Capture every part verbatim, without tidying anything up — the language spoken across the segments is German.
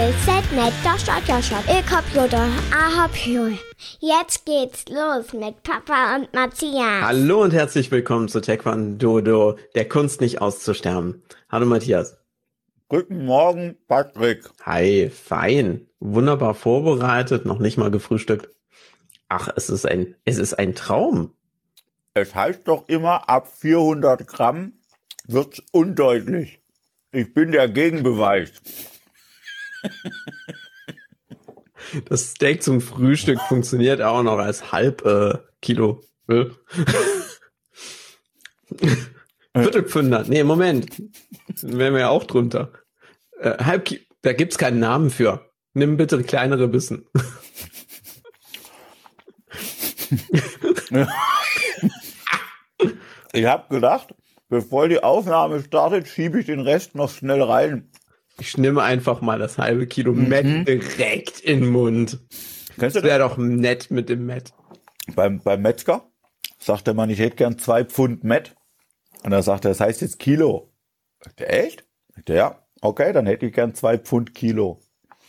B Z mit Joshua Joshua. Ich hab Jutta, ich hab Jutta. Jetzt geht's los mit Papa und Matthias. Hallo und herzlich willkommen zu Taekwondo, der Kunst nicht auszusterben. Hallo Matthias. Guten Morgen, Patrick. Hi, fein. Wunderbar vorbereitet, noch nicht mal gefrühstückt. Ach, es ist ein, es ist ein Traum. Es heißt doch immer, ab vierhundert Gramm wird's undeutlich. Ich bin der Gegenbeweis. Das Steak zum Frühstück funktioniert auch noch als halb äh, Kilo. Viertelpfünder. Nee, Moment. Dann wären wir ja auch drunter. Äh, halb Kilo. Da gibt's keinen Namen für. Nimm bitte kleinere Bissen. Ich habe gedacht, bevor die Aufnahme startet, schiebe ich den Rest noch schnell rein. Ich nehme einfach mal das halbe Kilo mhm. Met direkt in den Mund. Kennst du das? Wäre doch nett mit dem Met. Beim, beim Metzger sagt der Mann, ich hätte gern zwei Pfund Met. Und da sagt er, das heißt jetzt Kilo. Sagt er, echt? Sagt er, ja. Okay, dann hätte ich gern zwei Pfund Kilo.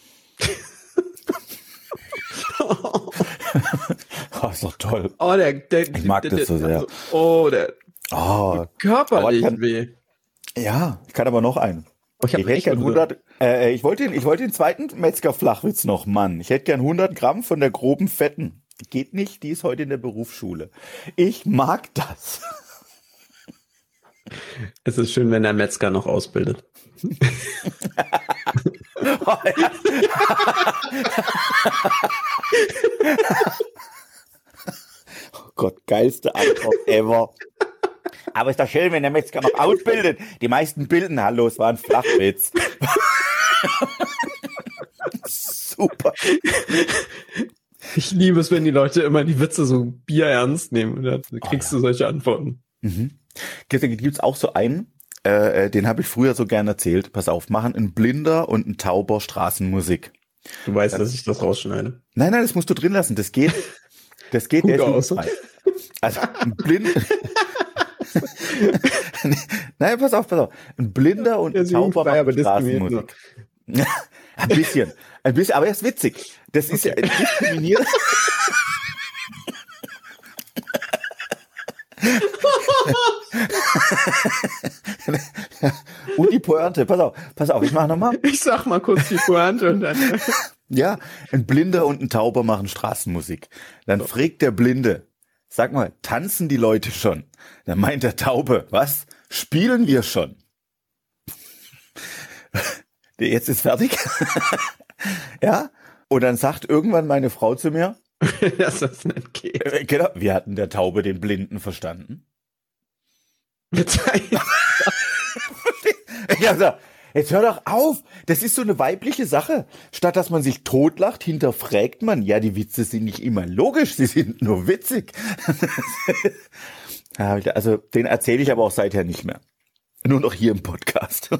Oh, ist doch toll. Oh, der, der, ich mag der, das so sehr. Also, oh, der oh, körperlich kann, weh. Ja, ich kann aber noch einen. Oh, ich, ich hätte gern hundert, äh, ich wollte den, ich wollte den zweiten Metzger-Flachwitz noch, Mann. Ich hätte gern hundert Gramm von der groben Fetten. Geht nicht, die ist heute in der Berufsschule. Ich mag das. Es ist schön, wenn der Metzger noch ausbildet. Oh, ja. Oh Gott, geilste Antwort ever. Aber ist doch schön, wenn der Metzger noch ausbildet. Die meisten bilden, hallo, es war ein Flachwitz. Super. Ich liebe es, wenn die Leute immer die Witze so bierernst nehmen. Und dann kriegst oh, ja. du solche Antworten. Mhm. Gibt's auch so einen, äh, den habe ich früher so gern erzählt. Pass auf, machen ein Blinder und ein Tauber Straßenmusik. Du weißt, dass ich das rausschneide. Nein, nein, das musst du drin lassen. Das geht, das geht, der ist jugendfrei. Also ein Blind. Nein, pass auf, pass auf. Ein Blinder und ein Tauber machen Straßenmusik. Ein bisschen, ein bisschen, aber er ist witzig. Das ist okay. Ja diskriminierend. Und die Pointe, pass auf, pass auf, ich mach nochmal. Ich sag mal kurz die Pointe und dann. Ja, ein Blinder und ein Tauber machen Straßenmusik. Dann fragt der Blinde, sag mal, tanzen die Leute schon? Dann meint der Taube, was? Spielen wir schon? Jetzt ist fertig. Ja, und dann sagt irgendwann meine Frau zu mir, dass das nicht geht. Genau, wir hatten der Taube den Blinden verstanden. Ja, so, jetzt hör doch auf. Das ist so eine weibliche Sache. Statt dass man sich totlacht, hinterfragt man, ja, die Witze sind nicht immer logisch, sie sind nur witzig. Also, den erzähle ich aber auch seither nicht mehr. Nur noch hier im Podcast.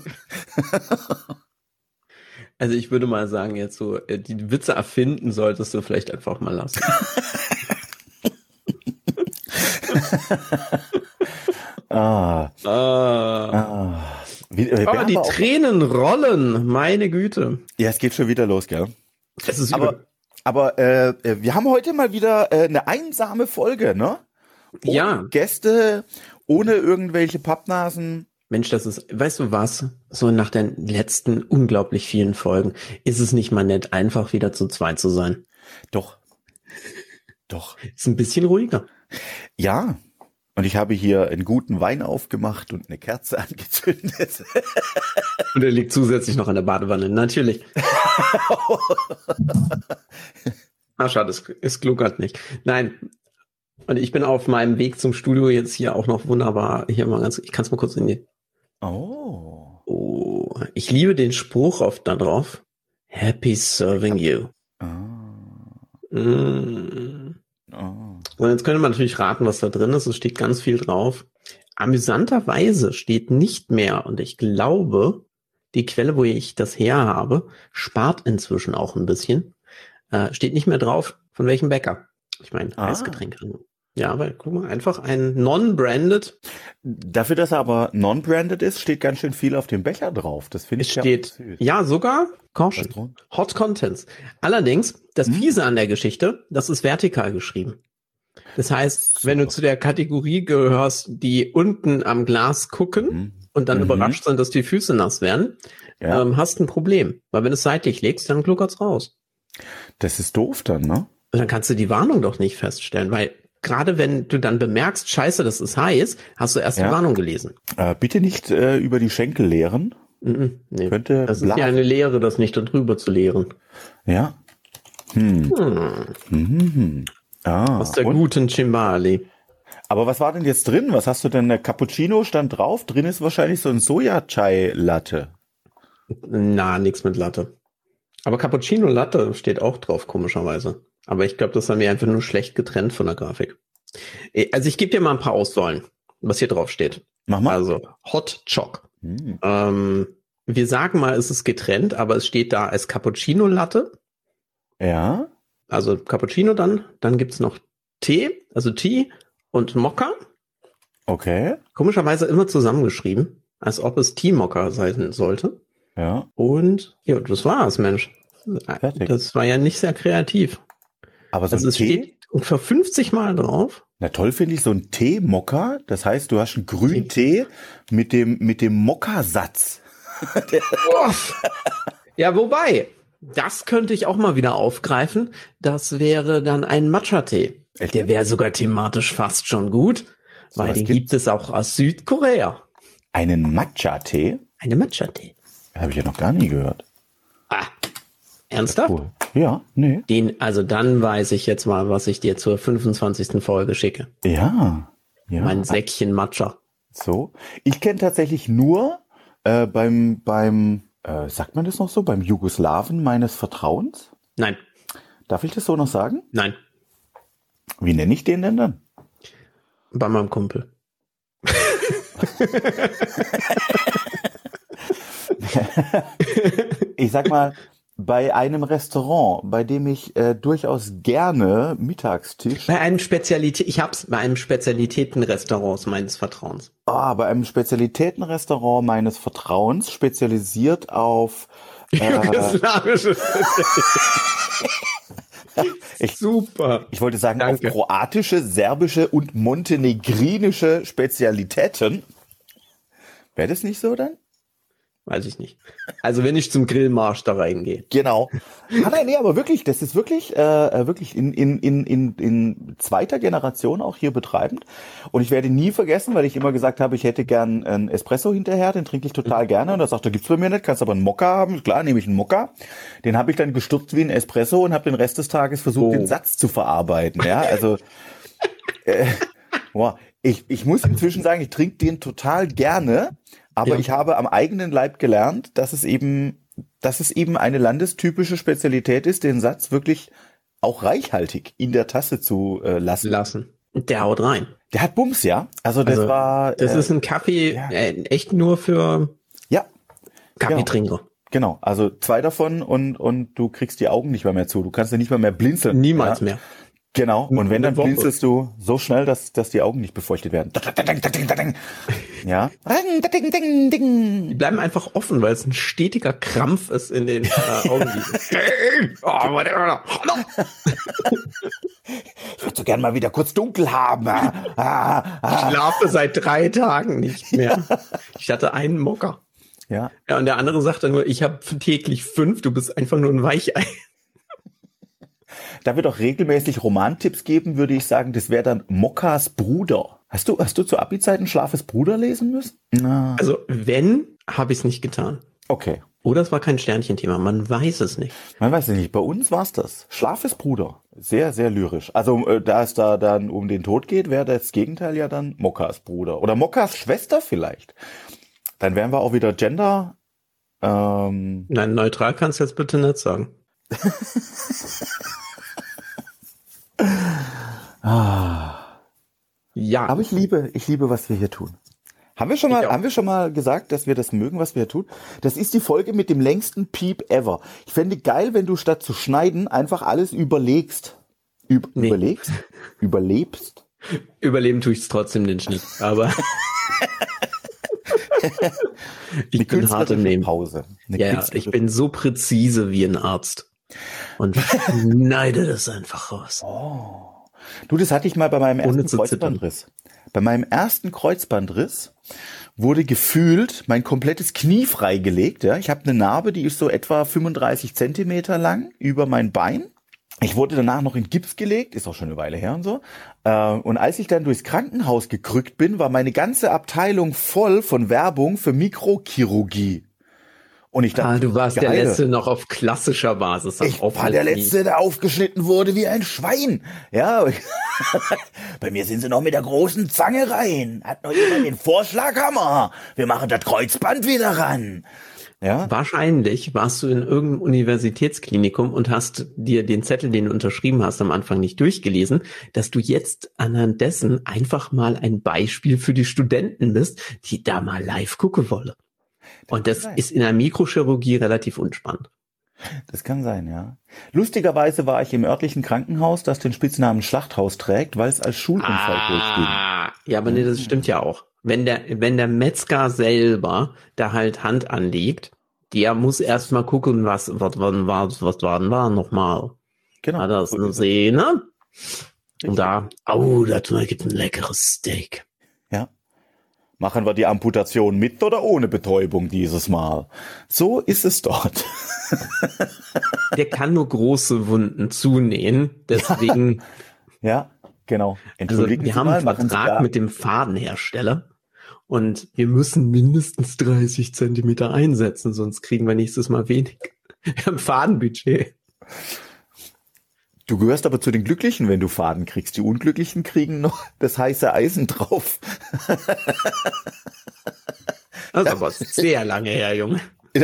Also ich würde mal sagen, jetzt so, die Witze erfinden solltest du vielleicht einfach mal lassen. ah. Ah. ah. Wie, äh, Aber die Tränen rollen, meine Güte. Ja, es geht schon wieder los, gell? Es ist aber aber äh, wir haben heute mal wieder äh, eine einsame Folge, ne? Ohne ja. Gäste, ohne irgendwelche Pappnasen. Mensch, das ist, weißt du was? So nach den letzten unglaublich vielen Folgen ist es nicht mal nett, einfach wieder zu zweit zu sein. Doch. Doch. Ist ein bisschen ruhiger. Ja. Und ich habe hier einen guten Wein aufgemacht und eine Kerze angezündet. Und er liegt zusätzlich noch an der Badewanne, natürlich. Ah, schade, es, es gluckert nicht. Nein. Und ich bin auf meinem Weg zum Studio jetzt hier auch noch wunderbar. Hier mal ganz, ich kann es mal kurz in die. Oh. Oh. Ich liebe den Spruch oft da drauf. Happy serving you. Oh. Mm. Oh. Und jetzt könnte man natürlich raten, was da drin ist. Es steht ganz viel drauf. Amüsanterweise steht nicht mehr, und ich glaube, die Quelle, wo ich das her habe, spart inzwischen auch ein bisschen. Äh, steht nicht mehr drauf, von welchem Bäcker. Ich meine, Ah. Eisgetränke. Ja, aber guck mal, einfach ein non-branded. Dafür, dass er aber non-branded ist, steht ganz schön viel auf dem Becher drauf. Das finde Es ich steht, ja süß. ja, sogar Caution. Was drin? Hot Contents. Allerdings, das Hm? Fiese an der Geschichte, das ist vertikal geschrieben. Das heißt, Super. wenn du zu der Kategorie gehörst, die unten am Glas gucken Mhm. und dann Mhm. überrascht sind, dass die Füße nass werden, Ja. ähm, hast ein Problem. Weil wenn du es seitlich legst, dann gluckert's raus. Das ist doof dann, ne? Und dann kannst du die Warnung doch nicht feststellen, weil gerade wenn du dann bemerkst, scheiße, das ist heiß, hast du erst Ja. die Warnung gelesen. Äh, bitte nicht äh, über die Schenkel leeren. Mhm, nee. Könnte Das ist blasen. ja eine Lehre, das nicht darüber zu leeren. Ja. Hm. Hm. Mhm. Ah. Aus der und? guten Cimbali. Aber was war denn jetzt drin? Was hast du denn? Der Cappuccino stand drauf. Drin ist wahrscheinlich so ein Soja-Chai-Latte. Na, nix mit Latte. Aber Cappuccino Latte steht auch drauf, komischerweise. Aber ich glaube, das haben wir einfach nur schlecht getrennt von der Grafik. Eh, Also ich gebe dir mal ein paar Auswahlen, was hier drauf steht. Mach mal. Also Hot Choc. Hm. Ähm, wir sagen mal, es ist getrennt, aber es steht da als Cappuccino Latte. Ja. Also Cappuccino dann. Dann gibt's noch Tee, also Tee und Mokka. Okay. Komischerweise immer zusammengeschrieben, als ob es Tea-Mokka sein sollte. Ja. Und ja, das war's, Mensch. Fertig. Das war ja nicht sehr kreativ. Aber so Also ein es Tee? steht ungefähr fünfzig Mal drauf. Na toll finde ich so ein Tee-Mokka. Das heißt, du hast einen grünen Tee mit dem, mit dem Mokka-Satz. Ja, wobei, das könnte ich auch mal wieder aufgreifen. Das wäre dann ein Matcha-Tee. Echt? Der wäre sogar thematisch fast schon gut, So weil was den gibt's? gibt es auch aus Südkorea. Einen Matcha-Tee? Eine Matcha-Tee. Habe ich ja noch gar nie gehört. Ah, ernsthaft? Cool. Ja, nee. Den, also dann weiß ich jetzt mal, was ich dir zur fünfundzwanzigsten Folge schicke. Ja. Ja. Mein Säckchen Matcha. So. Ich kenne tatsächlich nur äh, beim, beim, äh, sagt man das noch so, beim Jugoslawen meines Vertrauens. Nein, Darf ich das so noch sagen? nein, Wie nenne ich den denn dann? bei meinem Kumpel. Ich sag mal, bei einem Restaurant, bei dem ich äh, durchaus gerne Mittagstisch, Bei einem Spezialität, ich hab's bei einem Spezialitätenrestaurant meines Vertrauens. ah, bei einem Spezialitätenrestaurant meines Vertrauens, spezialisiert auf äh, Jugoslawische Ich- Super. ich wollte sagen, Danke. auf kroatische, serbische und montenegrinische Spezialitäten. Wäre das nicht so dann? Weiß ich nicht. Also wenn ich zum Grillmarsch da reingehe. Genau. Ah, nein, nee, aber wirklich, das ist wirklich, äh, wirklich in, in, in, in, in zweiter Generation auch hier betreibend. Und ich werde nie vergessen, weil ich immer gesagt habe, ich hätte gern einen Espresso hinterher, den trinke ich total gerne. Und er sagt, da gibt's bei mir nicht, kannst aber einen Mokka haben. Klar, nehme ich einen Mokka. Den habe ich dann gestutzt wie ein Espresso und habe den Rest des Tages versucht, Oh. den Satz zu verarbeiten. Ja, also äh, boah, ich, ich muss inzwischen sagen, ich trinke den total gerne. Aber Ja. ich habe am eigenen Leib gelernt, dass es eben, dass es eben eine landestypische Spezialität ist, den Satz wirklich auch reichhaltig in der Tasse zu äh, lassen. Lassen. Der haut rein. Der hat Bums, ja. Also das Also, war, Das äh, ist ein Kaffee, ja. äh, echt nur für ja, Kaffeetrinker. genau. Also zwei davon und und du kriegst die Augen nicht mehr, mehr zu. Du kannst ja nicht mal mehr blinzeln. Niemals ja. mehr. Genau. Und wenn, Eine dann Woche. blinzelst du so schnell, dass dass die Augen nicht befeuchtet werden. Ja. Die bleiben einfach offen, weil es ein stetiger Krampf ist in den äh, Augenlidern. Oh, warte, Ich würde so gern mal wieder kurz dunkel haben. Ah, ah, ah. ich schlafe seit drei Tagen nicht mehr. Ich hatte einen Mocker. Ja. Ja, und der andere sagte nur, ich habe täglich fünf, du bist einfach nur ein Weichei. Da wir doch regelmäßig Romantipps geben, würde ich sagen, das wäre dann Mokkas Bruder. Hast du, hast du zu Abi-Zeiten Schlafes Bruder lesen müssen? Na. Also wenn, habe ich es nicht getan. Okay. Oder es war kein Sternchenthema, man weiß es nicht. Man weiß es nicht. Bei uns war's das. Schlafes Bruder. Sehr, sehr lyrisch. Also, äh, da es da dann um den Tod geht, wäre das Gegenteil ja dann Mokkas Bruder. Oder Mokkas Schwester vielleicht. Dann wären wir auch wieder Gender, ähm, Nein, neutral kannst du jetzt bitte nicht sagen. Ja, aber ich liebe, ich liebe, was wir hier tun. Haben wir schon mal, Ich auch. haben wir schon mal gesagt, dass wir das mögen, was wir hier tun? Das ist die Folge mit dem längsten Piep ever. Ich fände geil, wenn du statt zu schneiden einfach alles überlegst. Üb Nee. Überlegst? Überlebst? Überleben tue ich es trotzdem den Schnitt, aber ich bin hart im Nehmen. Pause. Ja, ja, ich bin so präzise wie ein Arzt und schneide das einfach raus. Oh. Du, das hatte ich mal bei meinem ersten Kreuzbandriss. Bei meinem ersten Kreuzbandriss wurde gefühlt mein komplettes Knie freigelegt. Ja? Ich habe eine Narbe, die ist so etwa fünfunddreißig Zentimeter lang über mein Bein. Ich wurde danach noch in Gips gelegt, ist auch schon eine Weile her und so. Und als ich dann durchs Krankenhaus gekrückt bin, war meine ganze Abteilung voll von Werbung für Mikrochirurgie. Und ich dachte, ah, du warst geile. der Letzte noch auf klassischer Basis. Ich war der Letzte, der aufgeschnitten wurde wie ein Schwein. Ja, bei mir sind sie noch mit der großen Zange rein. Hat noch jemand den Vorschlaghammer? Wir machen das Kreuzband wieder ran. Ja? Wahrscheinlich warst du in irgendeinem Universitätsklinikum und hast dir den Zettel, den du unterschrieben hast, am Anfang nicht durchgelesen, dass du jetzt anhand dessen einfach mal ein Beispiel für die Studenten bist, die da mal live gucken wollen. Und das ist in der Mikrochirurgie relativ unspannend. Das kann sein, ja. Lustigerweise war ich im örtlichen Krankenhaus, das den Spitznamen Schlachthaus trägt, weil es als Schulunfall ah, durchging. Ja, aber nee, das stimmt ja auch. Wenn der, wenn der Metzger selber da halt Hand anlegt, der muss erst mal gucken, was, was, was war, was war denn da nochmal? Genau. Hat das eine Sehne? Und da, oh, da gibt ein leckeres Steak. Ja. Machen wir die Amputation mit oder ohne Betäubung dieses Mal? So ist es dort. Der kann nur große Wunden zunähen, deswegen. Ja, ja, genau. Entschuldigen also wir Sie haben mal, einen Vertrag mit dem Fadenhersteller und wir müssen mindestens dreißig Zentimeter einsetzen, sonst kriegen wir nächstes Mal wenig. Wir haben Fadenbudget. Du gehörst aber zu den Glücklichen, wenn du Faden kriegst. Die Unglücklichen kriegen noch das heiße Eisen drauf. Das ist aber sehr lange her, Junge.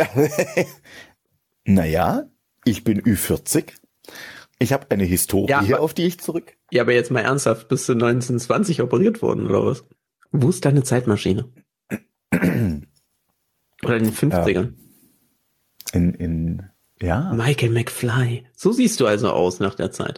Naja, ich bin Ü vierzig. Ich habe eine Historie, ja, aber, auf die ich zurück... Ja, aber jetzt mal ernsthaft, bist du neunzehnhundertzwanzig operiert worden, oder was? Wo ist deine Zeitmaschine? Oder in den fünfzigern? In, in, ja. Michael McFly. So siehst du also aus nach der Zeit.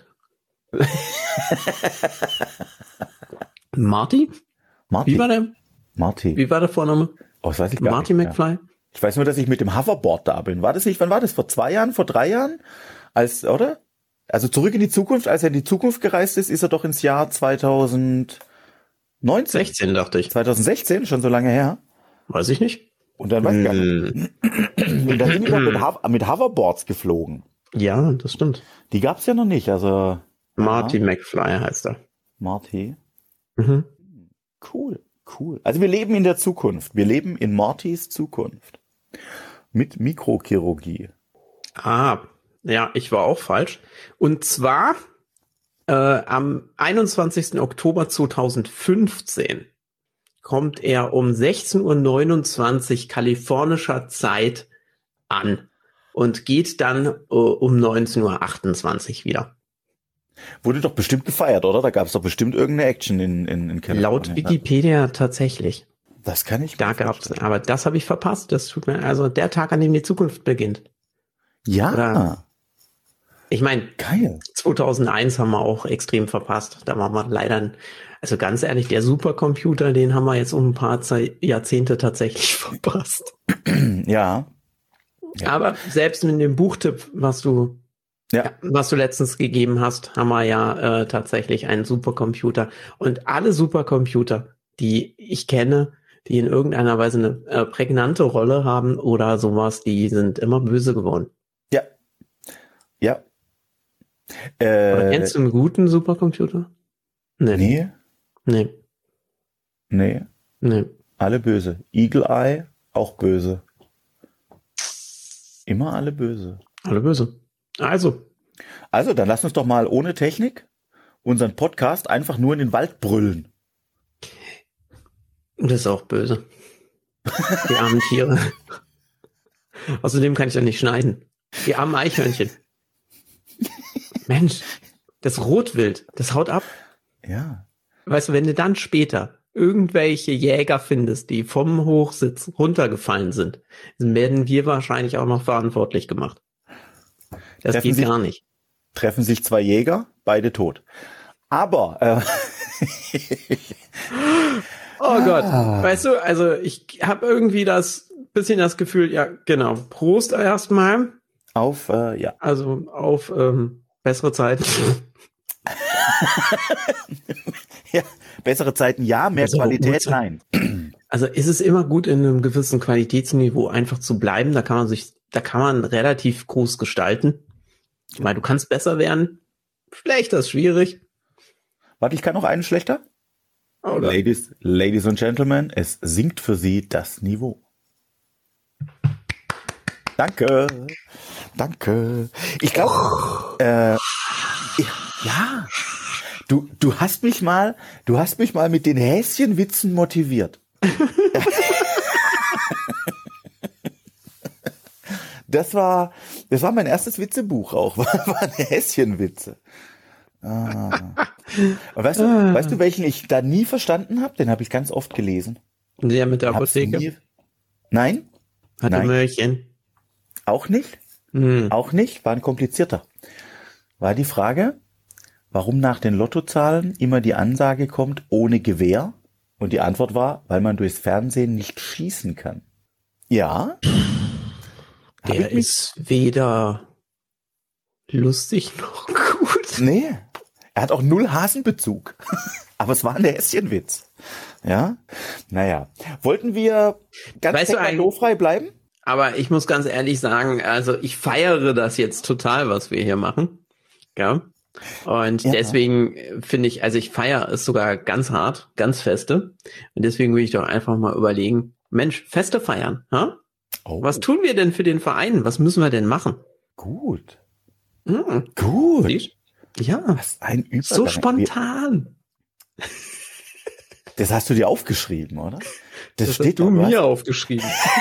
Marty? Marty? Wie war der? Marty. Wie war der Vorname? Oh, das weiß ich gar Marty nicht. McFly? Ja. Ich weiß nur, dass ich mit dem Hoverboard da bin. War das nicht, wann war das? Vor zwei Jahren? Vor drei Jahren? Als, oder? Also zurück in die Zukunft. Als er in die Zukunft gereist ist, ist er doch ins Jahr zweitausendneunzehn. sechzehn, dachte ich. zweitausendsechzehn, schon so lange her. Weiß ich nicht. Und dann weiß ich gar nicht. Und dann sind die doch mit, Ho- mit Hoverboards geflogen. Ja, das stimmt. Die gab's ja noch nicht, also. Marty ja. McFly heißt er. Marty. Mhm. Cool, cool. Also wir leben in der Zukunft. Wir leben in Martys Zukunft. Mit Mikrochirurgie. Ah, ja, ich war auch falsch. Und zwar äh, am einundzwanzigsten Oktober zweitausendfünfzehn kommt er um sechzehn Uhr neunundzwanzig kalifornischer Zeit an und geht dann äh, um neunzehn Uhr achtundzwanzig wieder. Wurde doch bestimmt gefeiert, oder? Da gab es doch bestimmt irgendeine Action in, in, in Kalifornien. Laut Wikipedia tatsächlich. Das kann ich Da gab's, aber das habe ich verpasst. Das tut mir, also der Tag, an dem die Zukunft beginnt. Ja. Oder, ich meine, geil. zweitausendeins haben wir auch extrem verpasst. Da waren wir leider, also ganz ehrlich, der Supercomputer, den haben wir jetzt um ein paar Ze- Jahrzehnte tatsächlich verpasst. Ja. ja. Aber selbst mit dem Buchtipp, was du, ja. was du letztens gegeben hast, haben wir ja äh, tatsächlich einen Supercomputer. Und alle Supercomputer, die ich kenne, die in irgendeiner Weise eine äh, prägnante Rolle haben oder sowas, die sind immer böse geworden. Ja. Ja. Äh, oder kennst du einen guten Supercomputer? Nee. Nee. Nee. Nee. Nee. Alle böse. Eagle Eye, auch böse. Immer alle böse. Alle böse. Also. Also, dann lass uns doch mal ohne Technik unseren Podcast einfach nur in den Wald brüllen. Das ist auch böse. Die armen Tiere. Außerdem kann ich ja nicht schneiden. Die armen Eichhörnchen. Mensch, das Rotwild, das haut ab. Ja. Weißt du, wenn du dann später irgendwelche Jäger findest, die vom Hochsitz runtergefallen sind, dann werden wir wahrscheinlich auch noch verantwortlich gemacht. Das treffen geht sich, gar nicht. Treffen sich zwei Jäger, beide tot. Aber äh, Oh Gott, weißt du, also ich habe irgendwie das bisschen das Gefühl, ja genau, Prost erstmal. Auf, äh, ja. Also auf ähm, bessere Zeiten. Ja, bessere Zeiten ja, mehr Bessere Qualität Uhrzeit. nein. Also ist es immer gut, in einem gewissen Qualitätsniveau einfach zu bleiben. Da kann man sich, da kann man relativ groß gestalten. Weil du kannst besser werden. Schlechter ist schwierig. Warte, ich kann noch einen schlechter. Oder? Ladies, Ladies and Gentlemen, es sinkt für Sie das Niveau. Danke. Danke. Ich glaube, äh, ja, du, du hast mich mal, du hast mich mal mit den Häschenwitzen motiviert. Das war, das war mein erstes Witzebuch auch, waren Häschenwitze. Ah. Und weißt du, ah. weißt du, welchen ich da nie verstanden habe? Den habe ich ganz oft gelesen. Der mit der Apotheke? Nie... Nein? Hatte Nein. Möhrchen. Auch nicht? Hm. Auch nicht? War ein komplizierter. War die Frage, warum nach den Lottozahlen immer die Ansage kommt, ohne Gewehr? Und die Antwort war, weil man durchs Fernsehen nicht schießen kann. Ja. Der ist weder lustig noch gut. Nee. Er hat auch null Hasenbezug. Aber es war ein Häschenwitz. Ja? Naja. Wollten wir ganz taekwondo-frei bleiben? Aber ich muss ganz ehrlich sagen, also ich feiere das jetzt total, was wir hier machen. Ja. Und ja. deswegen finde ich, also ich feiere es sogar ganz hart, ganz feste. Und deswegen würde ich doch einfach mal überlegen, Mensch, Feste feiern, ha? Oh. Was tun wir denn für den Verein? Was müssen wir denn machen? Gut. Hm. Gut. Siehst? Ja. Was ein Übergang. So spontan. Das hast du dir aufgeschrieben, oder? Das, das steht hast du mir was? aufgeschrieben.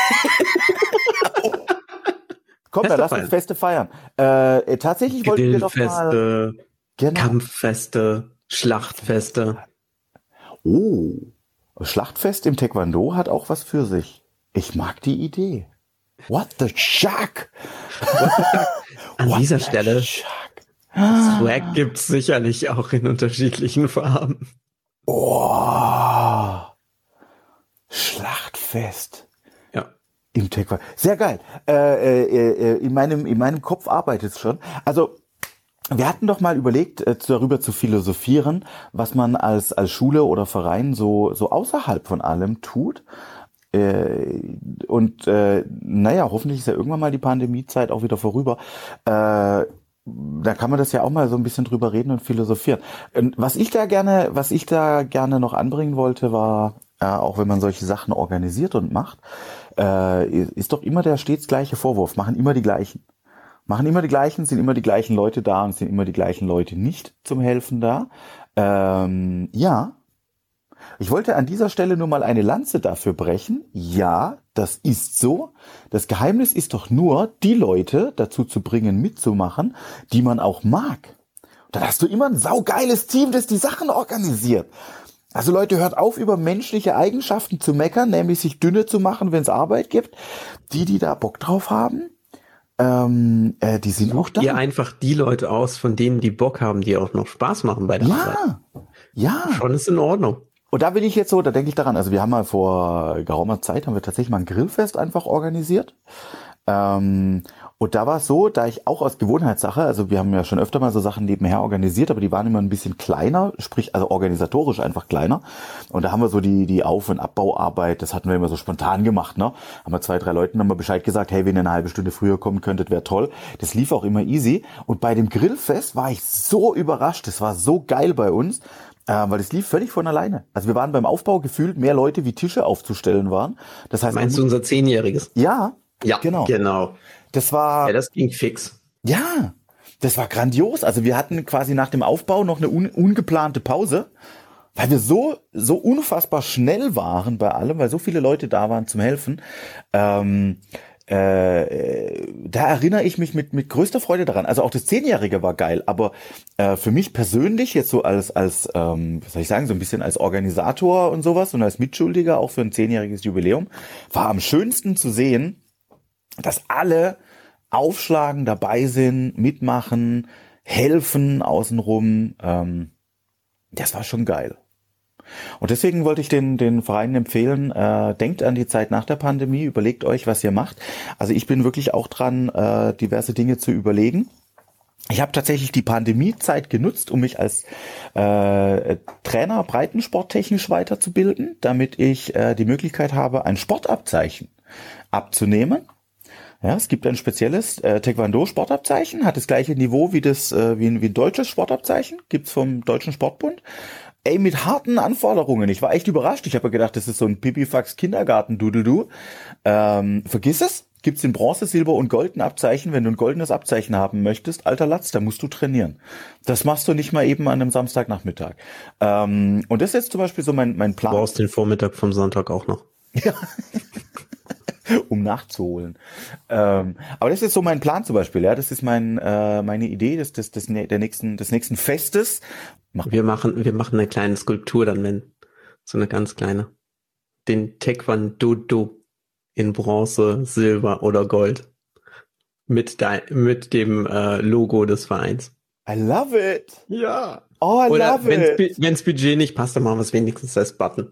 Komm, dann lass uns Feste feiern. Äh, tatsächlich wollten wir doch mal... Genau. Kampffeste, Schlachtfeste. Oh, Schlachtfest im Taekwondo hat auch was für sich. Ich mag die Idee. What the shuck? What the shuck? An What dieser Stelle, Swag gibt's sicherlich auch in unterschiedlichen Farben. Oh, Schlachtfest. Ja. Im Taekwondo. Sehr geil. Äh, äh, in meinem, in meinem Kopf arbeitet es schon. Also, wir hatten doch mal überlegt, äh, darüber zu philosophieren, was man als, als Schule oder Verein so, so außerhalb von allem tut. Äh, und äh, naja, hoffentlich ist ja irgendwann mal die Pandemiezeit auch wieder vorüber. Äh, da kann man das ja auch mal so ein bisschen drüber reden und philosophieren. Und was ich da gerne, was ich da gerne noch anbringen wollte, war, äh, auch wenn man solche Sachen organisiert und macht, äh, ist doch immer der stets gleiche Vorwurf, machen immer die gleichen. Machen immer die gleichen, sind immer die gleichen Leute da und sind immer die gleichen Leute nicht zum Helfen da. Ähm, ja, ich wollte an dieser Stelle nur mal eine Lanze dafür brechen. Ja, das ist so. Das Geheimnis ist doch nur, die Leute dazu zu bringen, mitzumachen, die man auch mag. Und dann hast du immer ein saugeiles Team, das die Sachen organisiert. Also Leute, hört auf, über menschliche Eigenschaften zu meckern, nämlich sich dünne zu machen, wenn es Arbeit gibt. Die, die da Bock drauf haben, Ähm, äh, die sind auch da. Ihr einfach die Leute aus, von denen die Bock haben, die auch noch Spaß machen bei der ja, Arbeit. Ja, schon ist in Ordnung. Und da will ich jetzt so, da denke ich daran, also wir haben mal vor geraumer Zeit, haben wir tatsächlich mal ein Grillfest einfach organisiert. Ähm, und da war es so, da ich auch aus Gewohnheitssache, also wir haben ja schon öfter mal so Sachen nebenher organisiert, aber die waren immer ein bisschen kleiner, sprich also organisatorisch einfach kleiner. Und da haben wir so die die Auf- und Abbauarbeit, das hatten wir immer so spontan gemacht, ne? Haben wir zwei, drei Leuten haben wir Bescheid gesagt, hey, wenn ihr eine halbe Stunde früher kommen könntet, wäre toll. Das lief auch immer easy. Und bei dem Grillfest war ich so überrascht, das war so geil bei uns. Äh, weil es lief völlig von alleine. Also wir waren beim Aufbau gefühlt mehr Leute, wie Tische aufzustellen waren. Das heißt, meinst du unser Zehnjähriges? Ja, ja, genau. genau. Das war. Ja, das ging fix. Ja, das war grandios. Also wir hatten quasi nach dem Aufbau noch eine un- ungeplante Pause, weil wir so so unfassbar schnell waren bei allem, weil so viele Leute da waren zum Helfen. Ähm, Äh, da erinnere ich mich mit mit größter Freude daran. Also auch das Zehnjährige war geil, aber äh, für mich persönlich jetzt so als als ähm, was soll ich sagen, so ein bisschen als Organisator und sowas und als Mitschuldiger auch für ein zehnjähriges Jubiläum war am schönsten zu sehen, dass alle aufschlagen, dabei sind, mitmachen, helfen außenrum. Ähm, das war schon geil. Und deswegen wollte ich den, den Vereinen empfehlen, äh, denkt an die Zeit nach der Pandemie, überlegt euch, was ihr macht. Also ich bin wirklich auch dran, äh, diverse Dinge zu überlegen. Ich habe tatsächlich die Pandemiezeit genutzt, um mich als äh, Trainer breitensporttechnisch weiterzubilden, damit ich äh, die Möglichkeit habe, ein Sportabzeichen abzunehmen. Ja, es gibt ein spezielles äh, Taekwondo-Sportabzeichen, hat das gleiche Niveau wie das äh, wie, ein, wie ein deutsches Sportabzeichen, gibt's vom Deutschen Sportbund. Ey, mit harten Anforderungen. Ich war echt überrascht. Ich habe gedacht, das ist so ein Pipifax-Kindergarten-Dudeldu. Ähm, vergiss es. Gibt's in Bronze, Silber und Gold ein Abzeichen. Wenn du ein goldenes Abzeichen haben möchtest, alter Latz, da musst du trainieren. Das machst du nicht mal eben an einem Samstagnachmittag. Ähm, und das ist jetzt zum Beispiel so mein, mein Plan. Du brauchst den Vormittag vom Sonntag auch noch. Ja. Um nachzuholen. Ähm, aber das ist so mein Plan zum Beispiel, ja. Das ist mein äh, meine Idee des des des der nächsten des nächsten Festes. Mach. Wir machen wir machen eine kleine Skulptur dann, wenn so eine ganz kleine. Den Taekwondo in Bronze, Silber oder Gold mit de, mit dem äh, Logo des Vereins. I love it. Ja. Oh, I oder love it. Wenn's, wenn's Budget nicht passt, dann machen wir es wenigstens als Button.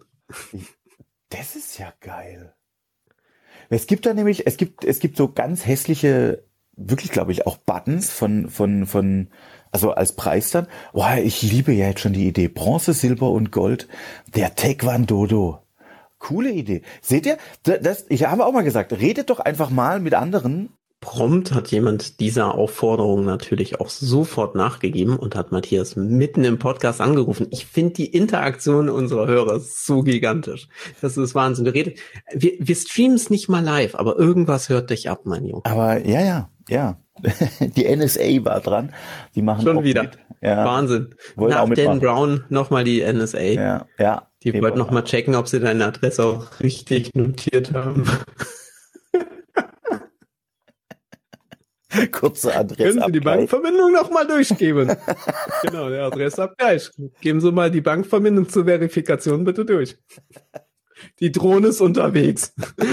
Das ist ja geil. Es gibt da nämlich, es gibt, es gibt so ganz hässliche, wirklich glaube ich auch Buttons von, von, von, also als Preis dann. Boah, ich liebe ja jetzt schon die Idee. Bronze, Silber und Gold. Der Taekwondo. Coole Idee. Seht ihr? Das, ich habe auch mal gesagt, redet doch einfach mal mit anderen. Prompt hat jemand dieser Aufforderung natürlich auch sofort nachgegeben und hat Matthias mitten im Podcast angerufen. Ich finde die Interaktion unserer Hörer so gigantisch. Das ist Wahnsinn. Wir, reden, wir, wir streamen es nicht mal live, aber irgendwas hört dich ab, mein Junge. Aber ja, ja, ja. Die N S A war dran. Die machen schon auch wieder. Mit. Ja. Wahnsinn. Wollen Nach auch Dan Brown nochmal die N S A. Ja, ja. Die wollten nochmal checken, ob sie deine Adresse auch richtig notiert haben. Kurze Adresse. Können Sie die Bankverbindung nochmal durchgeben? Genau, der Adressabgleich. Geben Sie mal die Bankverbindung zur Verifikation bitte durch. Die Drohne ist unterwegs.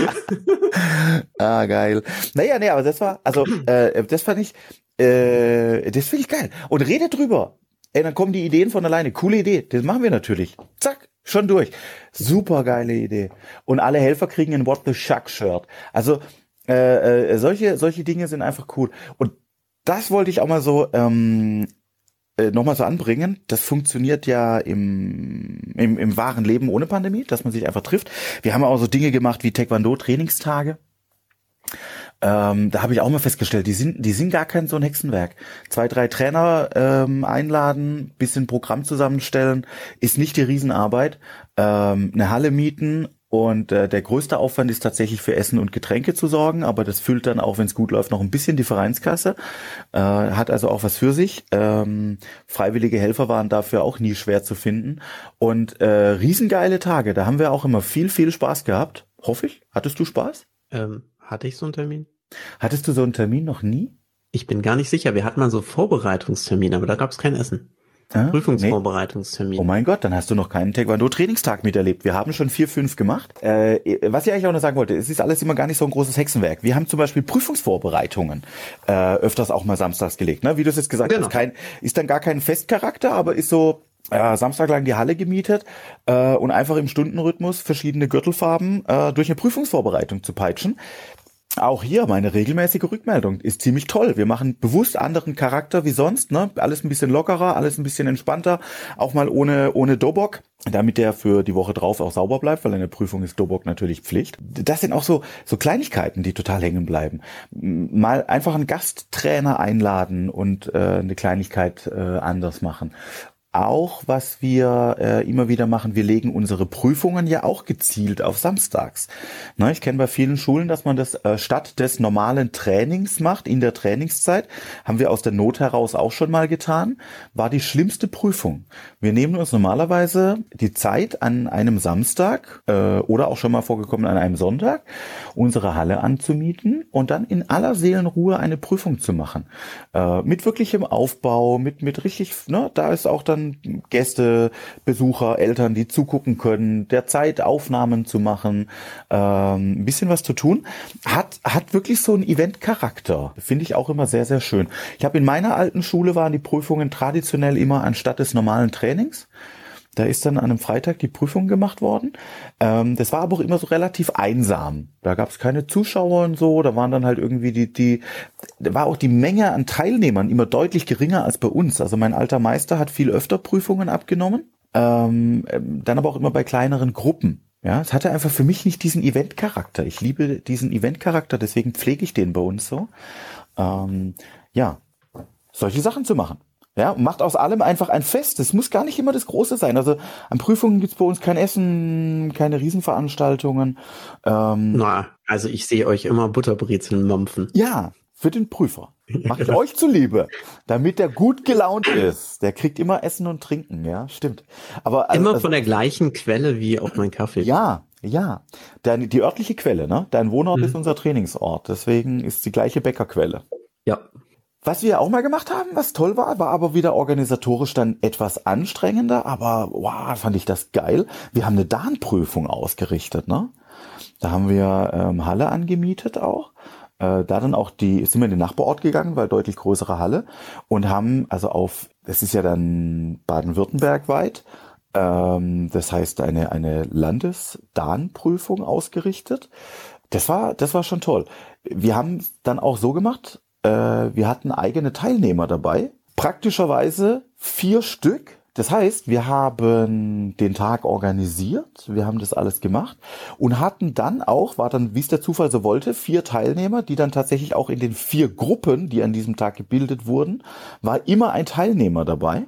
Ah, geil. Naja, nee, aber das war, also, äh, das fand ich, äh, das finde ich geil. Und rede drüber. Ey, dann kommen die Ideen von alleine. Coole Idee. Das machen wir natürlich. Zack, schon durch. Super geile Idee. Und alle Helfer kriegen ein What the Shuck Shirt. Also, Äh, äh, solche solche Dinge sind einfach cool. Und das wollte ich auch mal so ähm, äh, nochmal so anbringen. Das funktioniert ja im, im im wahren Leben ohne Pandemie, dass man sich einfach trifft. Wir haben auch so Dinge gemacht wie Taekwondo-Trainingstage. Ähm, da habe ich auch mal festgestellt, die sind die sind gar kein so ein Hexenwerk. Zwei, drei Trainer ähm, einladen, bisschen Programm zusammenstellen, ist nicht die Riesenarbeit. Ähm, eine Halle mieten. Und äh, der größte Aufwand ist tatsächlich für Essen und Getränke zu sorgen, aber das füllt dann auch, wenn es gut läuft, noch ein bisschen die Vereinskasse. Äh, hat also auch was für sich. Ähm, freiwillige Helfer waren dafür auch nie schwer zu finden. Und äh, riesengeile Tage, da haben wir auch immer viel, viel Spaß gehabt. Hoffe ich. Hattest du Spaß? Ähm, hatte ich so einen Termin? Hattest du so einen Termin noch nie? Ich bin gar nicht sicher. Wir hatten mal so Vorbereitungstermine, aber da gab es kein Essen. Ah, Prüfungsvorbereitungstermin. Nee. Oh mein Gott, dann hast du noch keinen Taekwondo-Trainingstag miterlebt. Wir haben schon vier, fünf gemacht. Äh, was ich eigentlich auch noch sagen wollte, es ist alles immer gar nicht so ein großes Hexenwerk. Wir haben zum Beispiel Prüfungsvorbereitungen äh, öfters auch mal samstags gelegt. Ne? Wie du es jetzt gesagt genau. hast, kein, ist dann gar kein Festcharakter, aber ist so äh, Samstag lang die Halle gemietet äh, und einfach im Stundenrhythmus verschiedene Gürtelfarben äh, durch eine Prüfungsvorbereitung zu peitschen. Auch hier meine regelmäßige Rückmeldung ist ziemlich toll. Wir machen bewusst anderen Charakter wie sonst, ne? Alles ein bisschen lockerer, alles ein bisschen entspannter, auch mal ohne ohne Dobok, damit der für die Woche drauf auch sauber bleibt, weil in der Prüfung ist Dobok natürlich Pflicht. Das sind auch so so Kleinigkeiten, die total hängen bleiben. Mal einfach einen Gasttrainer einladen und äh, eine Kleinigkeit äh, anders machen. Auch, was wir äh, immer wieder machen, wir legen unsere Prüfungen ja auch gezielt auf samstags. Na, ich kenne bei vielen Schulen, dass man das äh, statt des normalen Trainings macht, in der Trainingszeit, haben wir aus der Not heraus auch schon mal getan, war die schlimmste Prüfung. Wir nehmen uns normalerweise die Zeit an einem Samstag äh, oder auch schon mal vorgekommen an einem Sonntag, unsere Halle anzumieten und dann in aller Seelenruhe eine Prüfung zu machen. Äh, mit wirklichem Aufbau, mit, mit richtig, ne, da ist auch dann Gäste, Besucher, Eltern, die zugucken können, der Zeit Aufnahmen zu machen, ähm, ein bisschen was zu tun, hat hat wirklich so einen Event-Charakter. Finde ich auch immer sehr, sehr schön. Ich habe in meiner alten Schule waren die Prüfungen traditionell immer anstatt des normalen Trainings. Da ist dann an einem Freitag die Prüfung gemacht worden. Ähm, das war aber auch immer so relativ einsam. Da gab es keine Zuschauer und so. Da waren dann halt irgendwie die, die, da war auch die Menge an Teilnehmern immer deutlich geringer als bei uns. Also mein alter Meister hat viel öfter Prüfungen abgenommen. Ähm, dann aber auch immer bei kleineren Gruppen. Ja, es hatte einfach für mich nicht diesen Event-Charakter. Ich liebe diesen Event-Charakter, deswegen pflege ich den bei uns so. Ähm, ja, solche Sachen zu machen. Ja, und macht aus allem einfach ein Fest. Es muss gar nicht immer das Große sein. Also an Prüfungen gibt's bei uns kein Essen, keine Riesenveranstaltungen. Ähm, Na, also ich sehe euch immer Butterbrezeln mampfen. Ja, für den Prüfer. Mache ich euch zuliebe, damit der gut gelaunt ist. Der kriegt immer Essen und Trinken, ja, stimmt. Aber also, immer also, von der gleichen Quelle wie auch mein Kaffee. Ja, ja. Deine, die örtliche Quelle, ne? Dein Wohnort Mhm. ist unser Trainingsort. Deswegen ist die gleiche Bäckerquelle. Ja. Was wir auch mal gemacht haben, was toll war, war aber wieder organisatorisch dann etwas anstrengender, aber wow, fand ich das geil. Wir haben eine Darnprüfung ausgerichtet, ne? Da haben wir ähm, Halle angemietet auch. Äh, da dann auch die, sind wir in den Nachbarort gegangen, weil deutlich größere Halle und haben also auf, das ist ja dann Baden-Württemberg weit, ähm, das heißt eine, eine Landesdarnprüfung ausgerichtet. Das war, das war schon toll. Wir haben dann auch so gemacht, wir hatten eigene Teilnehmer dabei, praktischerweise vier Stück. Das heißt, wir haben den Tag organisiert, wir haben das alles gemacht und hatten dann auch, war dann, wie es der Zufall so wollte, vier Teilnehmer, die dann tatsächlich auch in den vier Gruppen, die an diesem Tag gebildet wurden, war immer ein Teilnehmer dabei.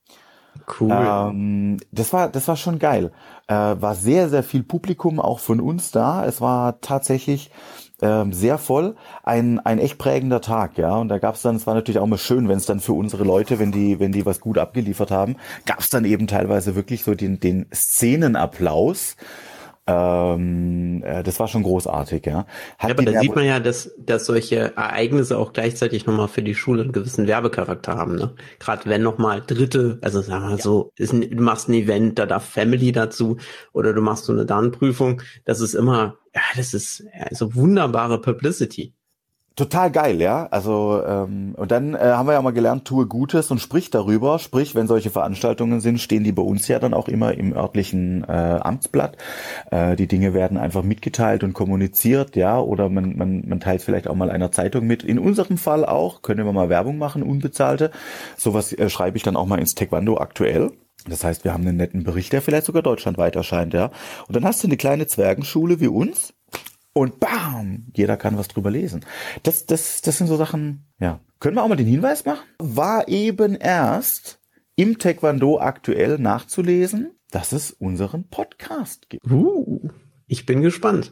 Cool. Ähm, das war, das war schon geil. Äh, war sehr, sehr viel Publikum auch von uns da. Es war tatsächlich ähm, sehr voll. Ein, ein echt prägender Tag, ja. Und da gab's dann, es war natürlich auch mal schön, wenn es dann für unsere Leute, wenn die, wenn die was gut abgeliefert haben, gab's dann eben teilweise wirklich so den, den Szenenapplaus. Ähm, äh, das war schon großartig, ja. Hat Ja, aber da den- sieht man ja, dass, dass solche Ereignisse auch gleichzeitig nochmal für die Schule einen gewissen Werbecharakter haben, ne? Gerade wenn nochmal Dritte, also sagen wir so, ist ein, du machst ein Event, da darf Family dazu oder du machst so eine Darnprüfung, das ist immer, ja, das ist also wunderbare Publicity. Total geil, ja. Also ähm, und dann äh, haben wir ja mal gelernt, tue Gutes und sprich darüber. Sprich, wenn solche Veranstaltungen sind, stehen die bei uns ja dann auch immer im örtlichen äh, Amtsblatt. Äh, die Dinge werden einfach mitgeteilt und kommuniziert, ja. Oder man man man teilt vielleicht auch mal einer Zeitung mit. In unserem Fall auch können wir mal Werbung machen, unbezahlte. Sowas äh, schreibe ich dann auch mal ins Taekwondo aktuell. Das heißt, wir haben einen netten Bericht, der vielleicht sogar deutschlandweit erscheint, ja. Und dann hast du eine kleine Zwergenschule wie uns. Und bam, jeder kann was drüber lesen. Das, das, das sind so Sachen, ja. Können wir auch mal den Hinweis machen? War eben erst im Taekwondo aktuell nachzulesen, dass es unseren Podcast gibt. Uh, ich bin gespannt.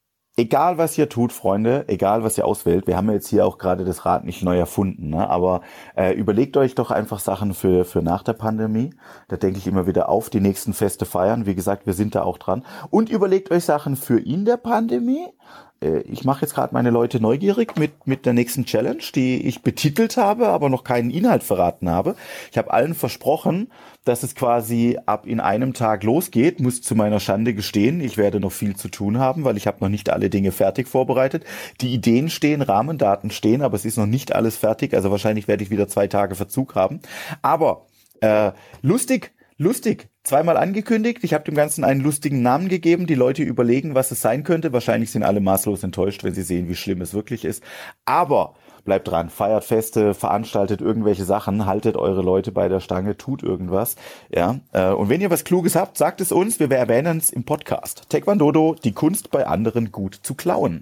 Egal, was ihr tut, Freunde, egal, was ihr auswählt, wir haben ja jetzt hier auch gerade das Rad nicht neu erfunden, ne? Aber äh, überlegt euch doch einfach Sachen für für nach der Pandemie. Da denke ich immer wieder auf die nächsten Feste feiern. Wie gesagt, wir sind da auch dran. Und überlegt euch Sachen für in der Pandemie. Äh, ich mache jetzt gerade meine Leute neugierig mit mit der nächsten Challenge, die ich betitelt habe, aber noch keinen Inhalt verraten habe. Ich habe allen versprochen, dass es quasi ab in einem Tag losgeht, muss zu meiner Schande gestehen. Ich werde noch viel zu tun haben, weil ich habe noch nicht alle Dinge fertig vorbereitet. Die Ideen stehen, Rahmendaten stehen, aber es ist noch nicht alles fertig. Also wahrscheinlich werde ich wieder zwei Tage Verzug haben. Aber äh, lustig, lustig, zweimal angekündigt. Ich habe dem Ganzen einen lustigen Namen gegeben. Die Leute überlegen, was es sein könnte. Wahrscheinlich sind alle maßlos enttäuscht, wenn sie sehen, wie schlimm es wirklich ist. Aber bleibt dran, feiert Feste, veranstaltet irgendwelche Sachen, haltet eure Leute bei der Stange, tut irgendwas. Ja. Und wenn ihr was Kluges habt, sagt es uns, wir erwähnen es im Podcast. Taekwondo, die Kunst bei anderen gut zu klauen.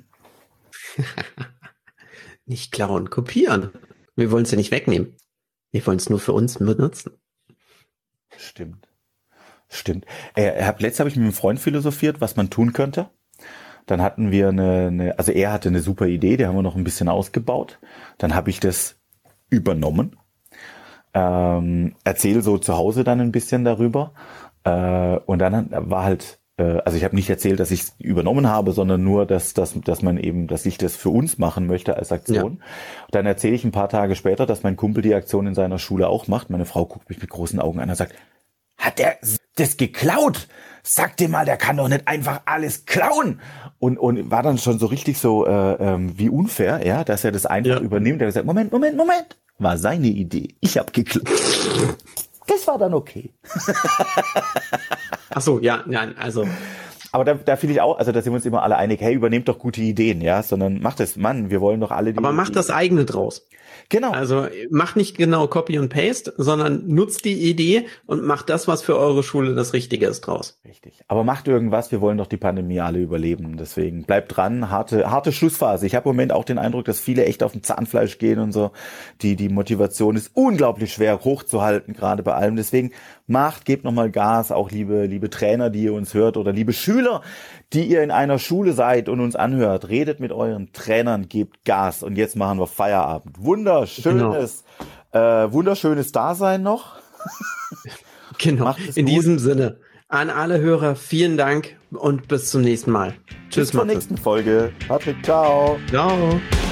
Nicht klauen, kopieren. Wir wollen es ja nicht wegnehmen. Wir wollen es nur für uns benutzen. Stimmt. Stimmt. Äh, letztes habe ich mit einem Freund philosophiert, was man tun könnte. Dann hatten wir eine, eine, also er hatte eine super Idee, die haben wir noch ein bisschen ausgebaut. Dann habe ich das übernommen. Ähm, erzähl so zu Hause dann ein bisschen darüber. Äh, und dann war halt, äh, also ich habe nicht erzählt, dass ich es übernommen habe, sondern nur, dass, dass, dass man eben, dass ich das für uns machen möchte als Aktion. Ja. Dann erzähle ich ein paar Tage später, dass mein Kumpel die Aktion in seiner Schule auch macht. Meine Frau guckt mich mit großen Augen an und sagt, hat der das geklaut? Sag dir mal, der kann doch nicht einfach alles klauen. Und, und war dann schon so richtig so äh, ähm, wie unfair, ja, dass er das einfach ja. übernimmt. Er hat gesagt, Moment, Moment, Moment. War seine Idee. Ich hab geklaut. Das war dann okay. Ach so, ja, ja, also. Aber da, da finde ich auch, also da sind wir uns immer alle einig, hey, übernehmt doch gute Ideen, ja, sondern macht es, Mann, wir wollen doch alle die. Aber macht das eigene draus. Genau. Also macht nicht genau Copy und Paste, sondern nutzt die Idee und macht das, was für eure Schule das Richtige ist, draus. Richtig. Aber macht irgendwas, wir wollen doch die Pandemie alle überleben. Deswegen bleibt dran, harte, harte Schlussphase. Ich habe im Moment auch den Eindruck, dass viele echt auf dem Zahnfleisch gehen und so. Die, die Motivation ist unglaublich schwer hochzuhalten, gerade bei allem. Deswegen macht, gebt nochmal Gas, auch liebe, liebe Trainer, die ihr uns hört oder liebe Schüler, die ihr in einer Schule seid und uns anhört. Redet mit euren Trainern, gebt Gas. Und jetzt machen wir Feierabend. Wunderschönes, genau. äh, wunderschönes Dasein noch. Genau, in gut. Diesem Sinne. An alle Hörer, vielen Dank und bis zum nächsten Mal. Tschüss, bis zur Mathe. nächsten Folge. Patrick, ciao. Ciao.